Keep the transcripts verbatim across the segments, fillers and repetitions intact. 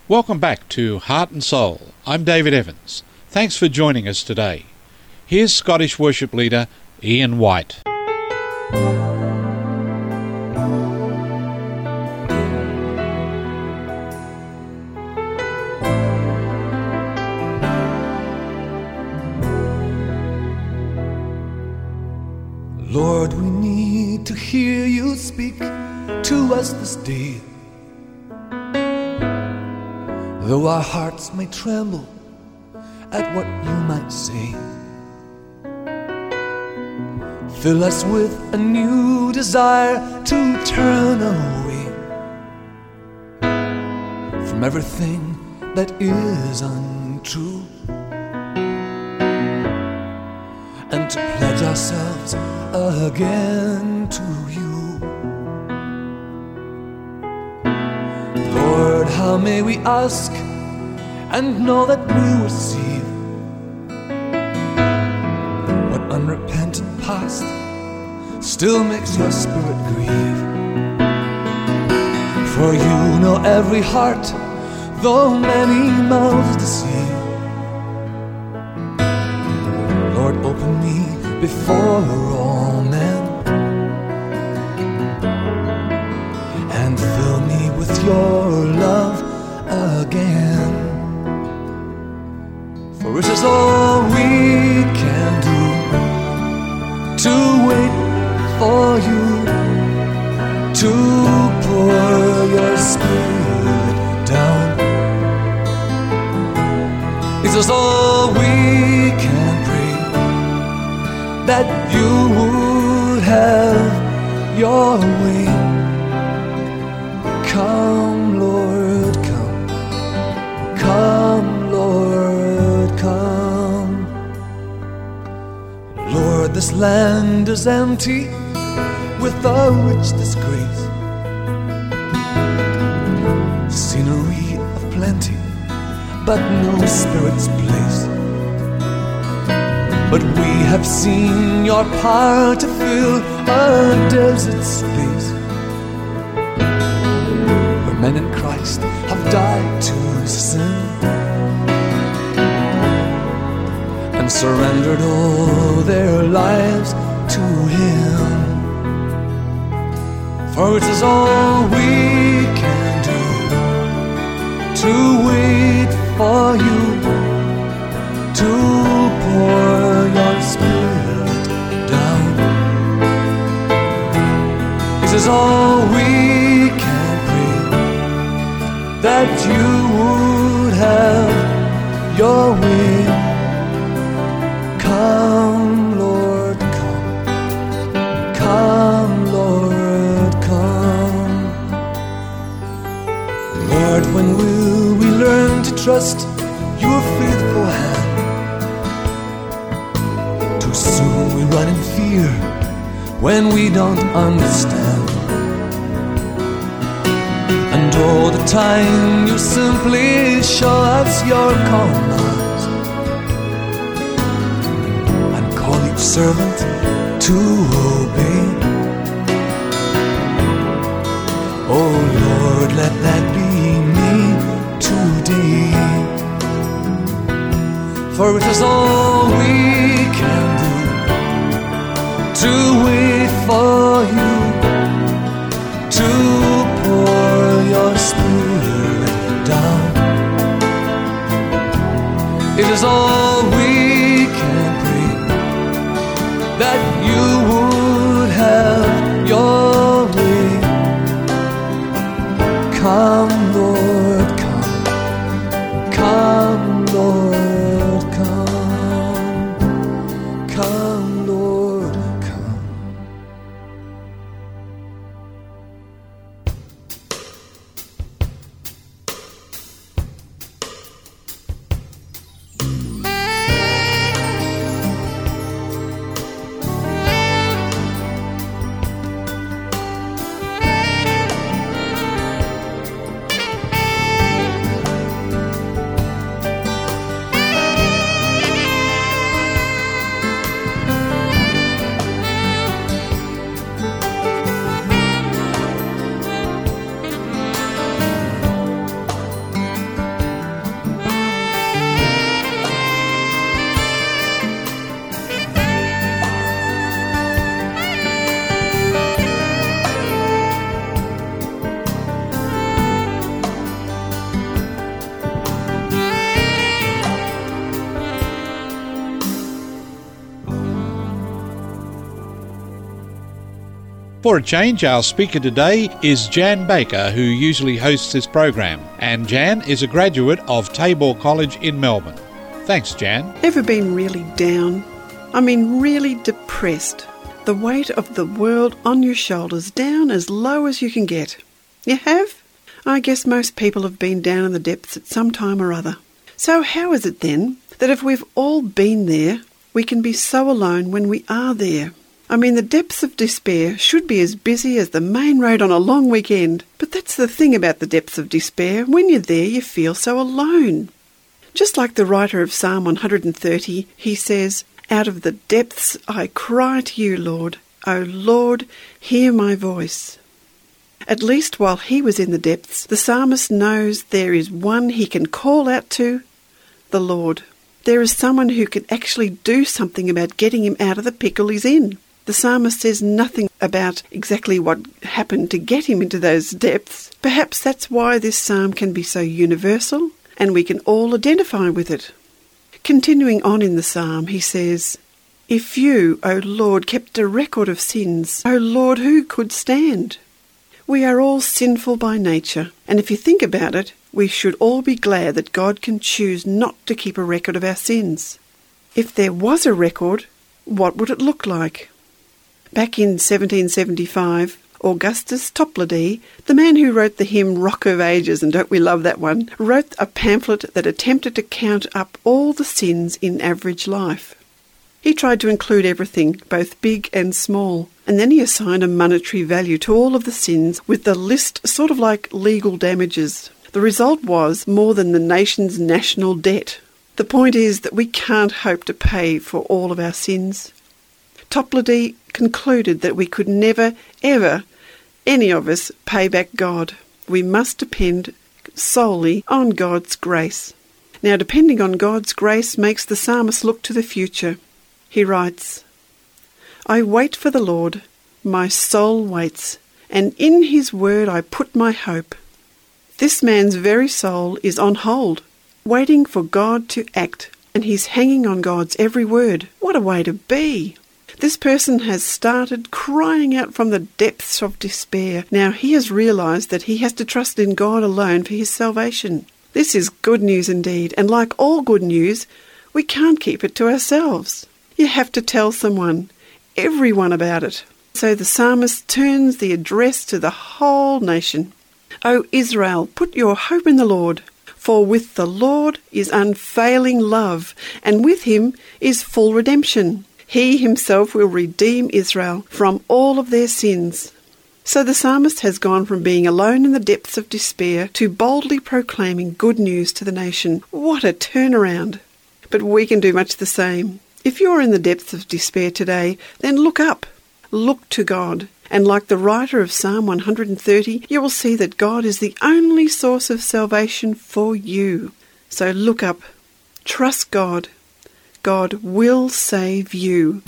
Welcome back to Heart and Soul. I'm David Evans. Thanks for joining us today. Here's Scottish worship leader Ian White. Lord, we need to hear you speak to us this day. Though our hearts may tremble at what you might say, fill us with a new desire to turn away from everything that is untrue, and to pledge ourselves again to you. Lord, how may we ask and know that we receive what unrepentant past still makes your spirit grieve? For you know every heart, though many mouths deceive. Lord, open me before all men and fill me with your love again. For it is all we can do to wait for you, to pour your spirit down. It is all we can pray, that you would have your way. Come, Lord, come. Come, Lord, come. Lord, this land is empty with a rich disgrace, scenery of plenty, but no spirit's place. But we have seen your power to fill a desert space, where men in Christ have died to sin and surrendered all their lives to Him. For it is all we can do to wait for you, to pour your spirit down. It is all we can pray, that you would have your way. Come, Lord, come. Come, Lord, come. Lord, when will we learn to trust your faithful hand? Too soon we run in fear when we don't understand, and all the time you simply show us your commands and call each servant to obey. Oh Lord, let that be me today. For it is all we can do to wait for you, to pour your spirit down. It is all we can pray, that you would have your way. Come, Lord, come. Come, Lord, come. Come, Lord, come. For a change, our speaker today is Jan Baker, who usually hosts this program. And Jan is a graduate of Tabor College in Melbourne. Thanks, Jan. Ever been really down? I mean really depressed? The weight of the world on your shoulders, down as low as you can get. You have? I guess most people have been down in the depths at some time or other. So how is it then that if we've all been there, we can be so alone when we are there? I mean, the depths of despair should be as busy as the main road on a long weekend. But that's the thing about the depths of despair. When you're there, you feel so alone. Just like the writer of Psalm one hundred thirty, he says, "Out of the depths I cry to you, Lord. O Lord, hear my voice." At least while he was in the depths, the psalmist knows there is one he can call out to, the Lord. There is someone who can actually do something about getting him out of the pickle he's in. The psalmist says nothing about exactly what happened to get him into those depths. Perhaps that's why this psalm can be so universal and we can all identify with it. Continuing on in the psalm, he says, "If you, O Lord, kept a record of sins, O Lord, who could stand?" We are all sinful by nature, and if you think about it, we should all be glad that God can choose not to keep a record of our sins. If there was a record, what would it look like? Back in seventeen seventy-five, Augustus Toplady, the man who wrote the hymn Rock of Ages, and don't we love that one, wrote a pamphlet that attempted to count up all the sins in average life. He tried to include everything, both big and small, and then he assigned a monetary value to all of the sins with the list sort of like legal damages. The result was more than the nation's national debt. The point is that we can't hope to pay for all of our sins. Toplady concluded that we could never, ever, any of us, pay back God. We must depend solely on God's grace. Now, depending on God's grace makes the psalmist look to the future. He writes, "I wait for the Lord, my soul waits, and in his word I put my hope." This man's very soul is on hold, waiting for God to act, and he's hanging on God's every word. What a way to be! This person has started crying out from the depths of despair. Now he has realized that he has to trust in God alone for his salvation. This is good news indeed, and like all good news, we can't keep it to ourselves. You have to tell someone, everyone about it. So the psalmist turns the address to the whole nation. "O Israel, put your hope in the Lord, for with the Lord is unfailing love, and with him is full redemption. He himself will redeem Israel from all of their sins." So the psalmist has gone from being alone in the depths of despair to boldly proclaiming good news to the nation. What a turnaround! But we can do much the same. If you're in the depths of despair today, then look up. Look to God. And like the writer of Psalm one hundred thirty, you will see that God is the only source of salvation for you. So look up. Trust God. God will save you.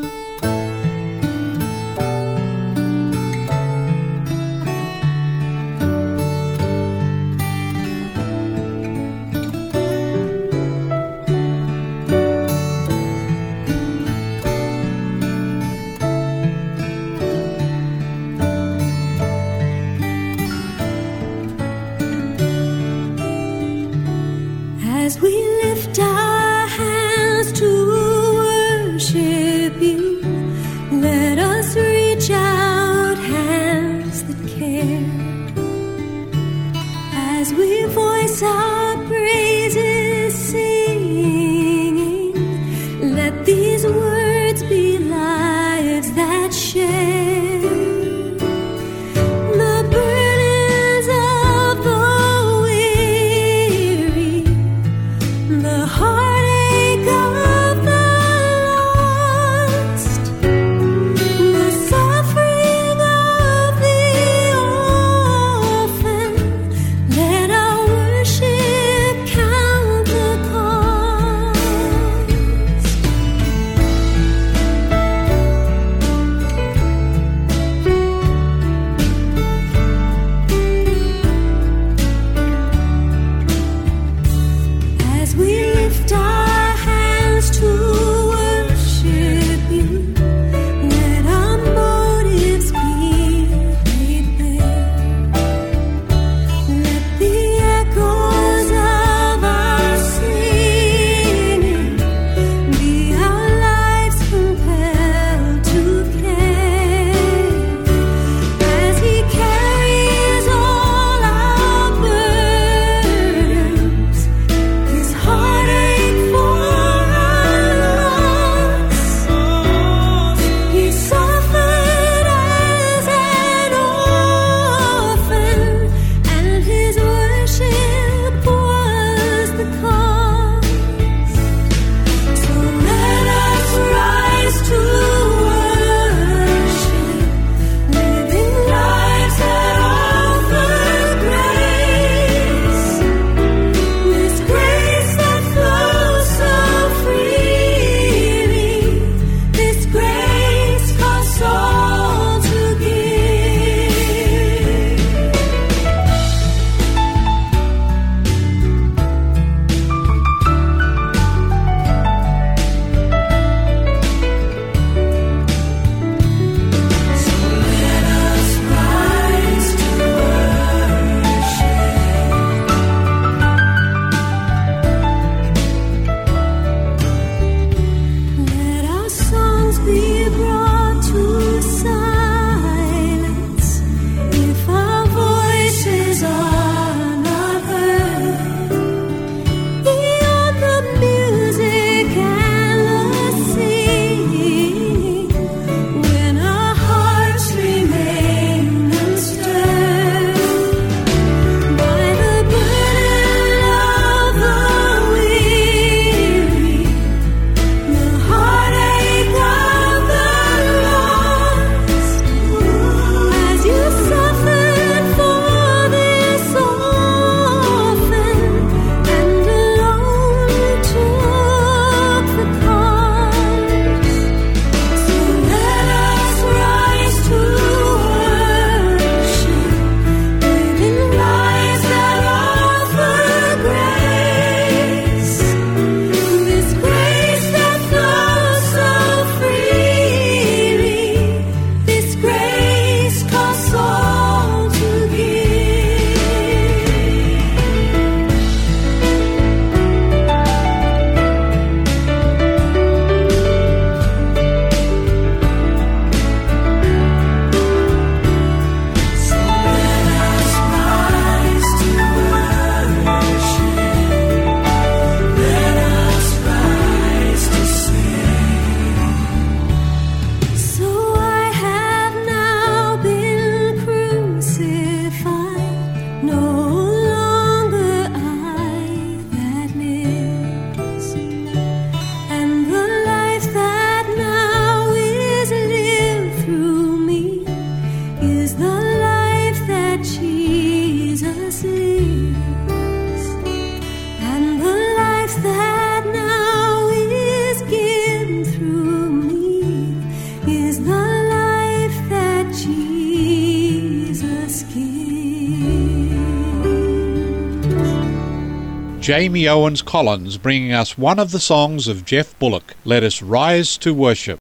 As we lift our hands to worship you, let us reach out hands that care. As we voice our praises singing, let these words be lives that share. Let our worship Jamie Owens Collins bringing us one of the songs of Jeff Bullock, Let Us Rise to Worship.